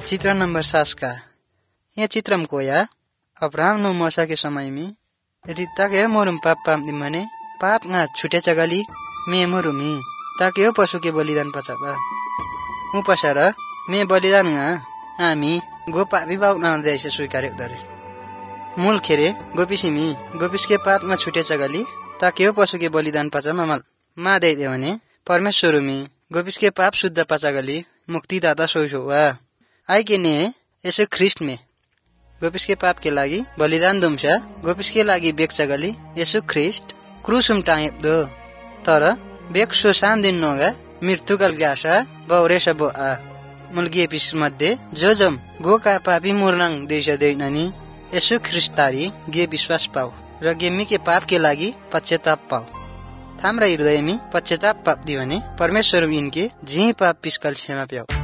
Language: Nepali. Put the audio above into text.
चित्र नंबर 7 का ये चित्रम को या अब्राहम नो मूसा के समय में यदि ताके मोरुम पाप पाप दिमने पाप ना छुटे चगली मे मोरुमी ताके यो पशु के बलिदान पचाबा उ पसारा मे बलिदान nga हामी गोपा विभाग ना देश स्वीकार्य दरे मूल खेरे गोपिसिमी गोपिस के पाप ना छुटे चगली ताके यो पशु के बलिदान पचामा मा दे भने परमेश्वरमी गोपिस के पाप शुद्ध पचागली मुक्तिदाता सोइसोवा आई के ने यसो ख्रिस्ट में गोपिस के पाप के लागि बलिदान दुम्सा गोपिस के लागि बेक्चगली यसो ख्रिस्ट क्रूसम टाइप दो तर बेक्सो साम दिन नगा मृत्युकल गासा बौरेस बो आ मुलगी पिस मध्ये जोजम गो का पापी मुरलंग देश दैननी यसो ख्रिस्तारी गे विश्वास पाऊ र गेमी के पाप के लागि पश्चाताप पाऊ थाम्रा हृदयमी पश्चाताप पाप दियो भने परमेश्वर इनके जी पाप पिस्कल क्षमा पाऊ।